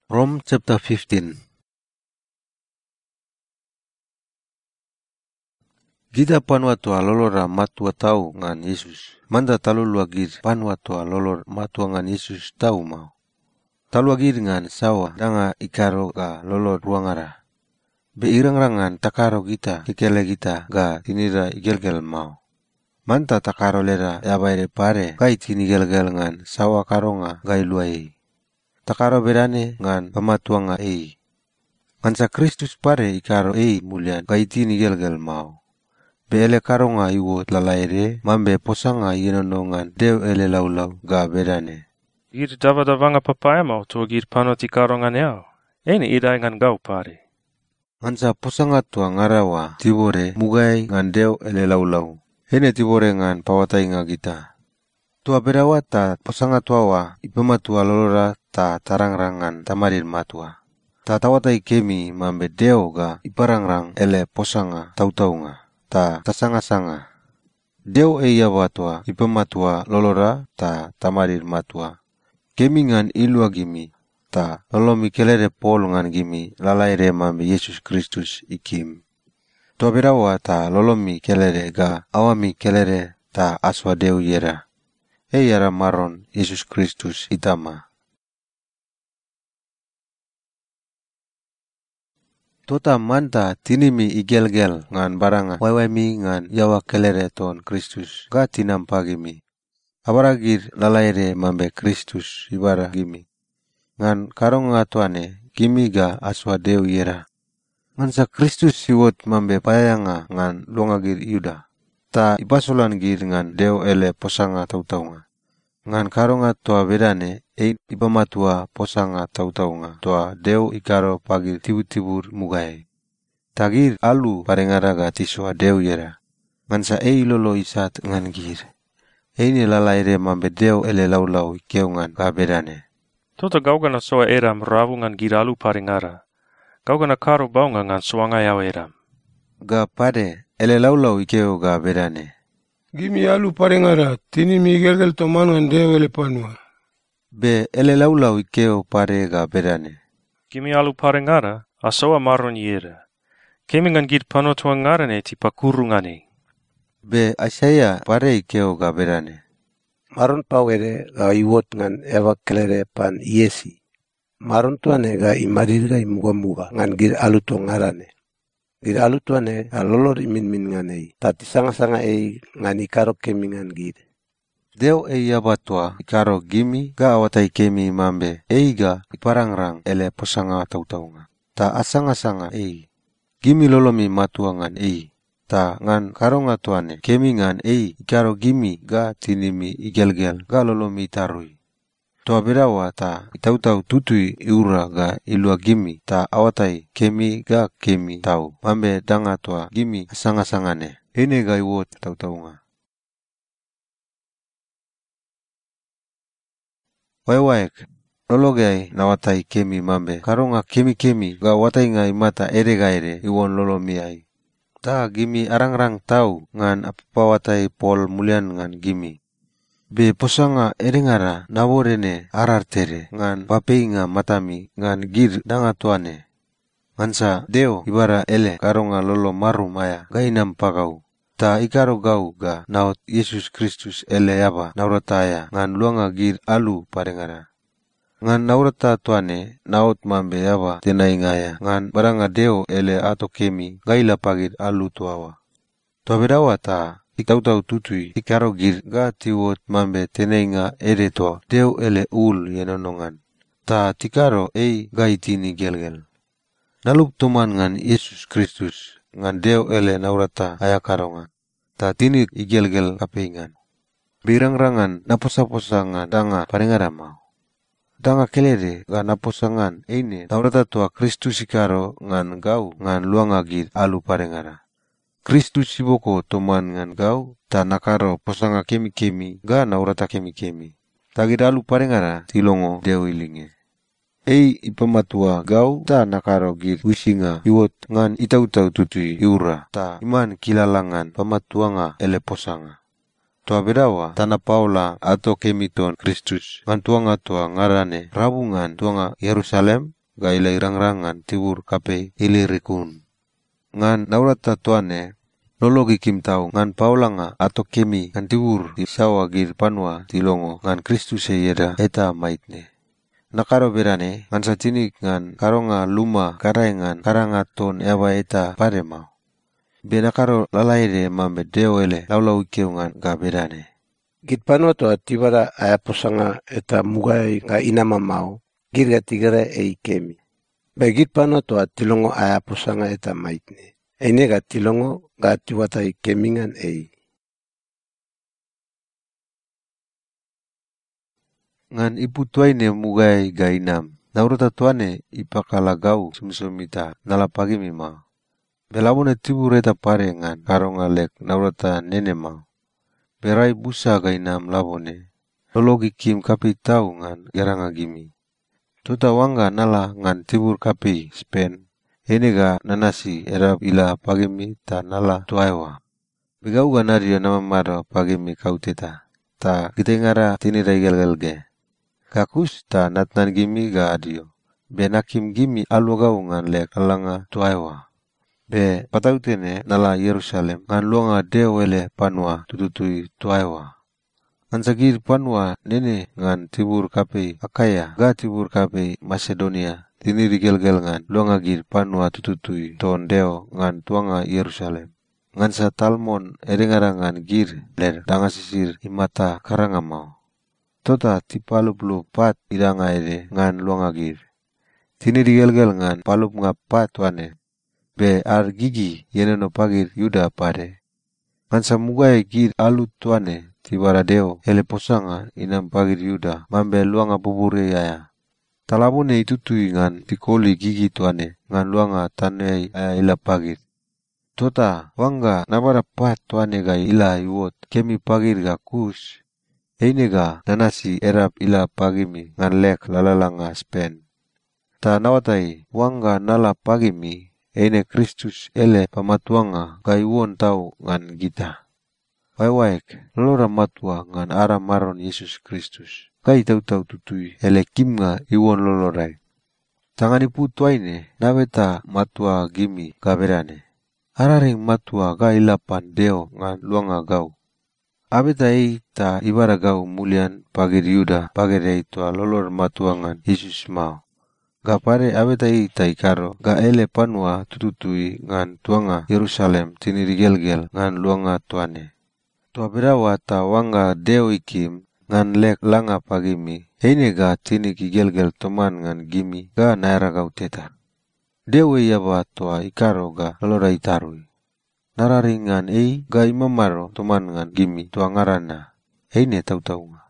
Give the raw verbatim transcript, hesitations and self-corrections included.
Rome chapter fifteen. Gita panua tua lolora matua tau ngan Yesus. Manda talulu agir panua tua lolor matua ngan Yesus tau mau. Talu agir ngan sawa danga ikaro ga lolor ruangara. Be irang-rangan takaro gita kekele gita ga tinira igelgel mau. Manta takaro lera yabaire pare kai tinigel-gel ngan sawa karonga gai luai. Takaro berane ngan pamatuanga ei. Ngansa Kristus pare ikaro ei mulian gai tinigel-gel mau. Be ele karonga iwo lalaire mambe posanga yenonongan deu ele laulau ga berane. Gir dava-davanga papaya mau tua gir panoti karonga neau. Eni idai ngan gau pare. Ngansa posanga tua ngarawa tibore mugai ngan deu ele laulau. Hene tibore ngan pawatai nga kita. Tua berawa ta posanga tuawa ipematua lolora ta tarangrangan tamarin matua. Ta tawatai kemi mambe deu ga iparangrang ele posanga tau-taunga. Ta tasanga-sanga. Deu eia watua ipematua lolora ta tamarir matua. Kemi ngan ilua gimi ta lolomi kelere pol ngan gimi lalaire mambe Yesus Kristus ikim. Tua berawa ta lolomi kelere ga awami kelere ta aswa deu yera. Eyara maron Yesus Kristus itama. Tota manta tinimi igel-gel ngan baranga waiwaimi ngan yawa kelere ton Kristus ga tinam pagimi. Abaragir lalaire mambe Kristus ibara gimi. Ngan karonga tuane gimi ga aswa deu yera. Ngansa Kristus siwot mambe payanga ngan luangagir yuda. Ta ipasolan gir ngan deu ele posanga tau-taunga. Ngan karonga tua bedane e ipamatua posanga tau-taunga tua deu ikaro pagir tibur-tibur mugai. Tagir alu parengaraga tiswa deu yera. Ngansa e ilolo isat ngan gir. Eini lalaire mambe deu ele laulau keungan ka bedane. Tota gaugana soa eram ravu ngan giralu parengara. Gaugana karo baunga ngan suanga yau eram. Ga pade ele laulau ikeu ga bedane. Gimi alu parengara, tini mi gelgel toman ngan deu ele panua. Be ele laulau ikeu pare ga bedane. Gimi alu parengara, asoa maron yera. Kemi ngan gir pano tua ngarane ti pakuru ngane. Be asaya pare ikeu ga bedane. Maron pawere ga iwot ngan ewa kelere pan iesi. Maron tuane ga imarir ga imuga-muga ngan gir alu to ngarane. Gir alu tuane ga lolor imin-min ngan ei. Tati sanga-sanga ei ngan ikaro kemi ngan gir. Deu ei abatua ikaro gimi ga awatai kemi mambe ei ga iparangrang ele posanga tau-taunga. Ta asanga-sanga ei. Gimi lolomi matua ngan ei. Ta ngan karonga tuane kemi ngan ei ikaro gimi ga tinimi igel-gel ga lolomi tarui. Tua berawa ta itau-tau tutui iura ga ilua gimi ta awatai kemi ga kemi tau mambe danga tua gimi asanga-sangane. Ene ga iwot tau-taunga. Wai-waik, lologai nawatai kemi mambe karonga kemi-kemi ga watai ngai mata ere ga ere iwon lolomi ai. Ta gimi arang-rang tau ngan apawatai pol mulian ngan gimi. Be posanga erengara naworene arartere ngan papeinga matami ngan gir danga tuane. Ngansa deo ibara ele karonga lolo maru maya gainam pagau. Ta ikaro gau ga naot Yesus Kristus ele yaba naurataya ngan luanga gir alu parengara. Ngan naurata tuane naot mambe yaba tenai ngaya ngan baranga deo ele ato kemi gaila pagir alu tuawa. Tua berawa ta itau-tau tutui ikaro gir ga tiwot mambe tenai nga ere to deo ele ul yenonongan. Ta tikaro ei ga itini gel-gel. Nalup tuman ngan Yesus Kristus ngan deo ele naurata ayakarongan. Ta tini igel-gel kapeingan. Birang-rangan naposa-posanga danga parengara mau. Danga kelere ga naposangan eine naurata tua Kristus ikaro ngan gau ngan luanga gir alu parengara. Kristus siboko toman ngan gau ta nakaro posanga kemi-kemi ga naurata kemi-kemi. Tagir alu parengara tilongo deu ilinge. Ei ipamatua gau ta nakaro gir wisinga iwot ngan itau-tau tutui iura ta iman kilalangan pamatuanga ele posanga. Tua bedawa tanah Paula atau kemiton Kristus ngan tuanga tua ngarane rabungan tuanga Yerusalem ga ila irang-rangan tibur kape ilirikun. Ngan naurata tuane lologi kim tau ngan Paula nga atau kemi ngan tibur di sawa gir panwa tilongo ngan Kristus e yeda eta maitne. Nakaro berane ngan satinik ngan karonga luma karaengan karanga ton ewa eta pare mau. Benakaro lalaire mambe deo ele laulau keungan ga berane. Git pano to tibara aya posanga eta mugai ga inama mau girga tigara e kemi. Ba git pano to tilongo aya posanga eta maitne. Ene ga tilongo ga tiwata i kemingan e. Ngan ipu tuaine mugai ga inam. Naurata tuane ipakalagau sumsumita nalapagi mima. Belabone tibur eta pare ngan karonga lek naurata nene mau. Berai busa ga inam labone. Lologi kim kapi tau ngan geranga gimi. Tuta wangga nala ngan tibur kapi Spain. Ene ga nanasi erap ila pagimi ta nala tuaiwa. Begau ga nario nama maro pagimi kauteta. Ta gitengara tini raigal-galge. Kakus ta natnan gimi ga adio. Benakim gimi alwagau ngan lek alanga tuaiwa. Be patautene nala Yerusalem ngan luanga deo ele panwa tututui tuaiwa. Ngan sagir panwa nene ngan tibur kape Akaya ga tibur kape Macedonia tini rigel-gel ngan luanga gir panwa tututui ton deo ngan tuanga Yerusalem. Ngan sa Talmon erengara ngan gir ler danga sisir imata karanga mau. Tota tipalup lu pat idanga ere ngan luanga gir. Tini rigel-gel ngan palup nga pat tuane. Be ar gigi yeneno pagir Yuda pare. Ngan samugai gir alut tuane tibara deo ele posanga inam pagir Yuda mambe luanga bubure yaya. Talabune itutui ngan tikoli gigi tuane ngan luanga tanei aya ila pagir. Tota wangga nabara pat tuane ga ila iwot kemi pagir ga kus. Eine ga nanasi erap ila pagimi ngan lek lalalanga Spain. Ta nawatai wangga nala pagimi. Eine Kristus ele pamatuanga ga iwon tau ngan gita. Wai-waik, lora matua ngan ara maron Yesus Kristus. Ga itau-tau tutui ele kim nga iwon lolorai. Tangani putuaine nabeta matua gimi ga berane. Araring matua ga ilapan deo ngan luanga gau. Abeta ei ta ibara gau mulian pagir Yuda pagir ei tua lolor matua ngan Yesus mau. Ga pare abeta i taikaro ga ele panwa tututui ngan tuanga Yerusalem tini rigel-gel ngan luanga tuane. Tua berawa ta wangga deo ikim ngan lek langa pagimi. Heine ga tini kigel-gel toman ngan gimi ga naira gau teta. Deo iya ba tua ikaro ga lolora itarui. Nararingan ei ga imamaro toman ngan gimi tua ngarana. Heine tau-tau.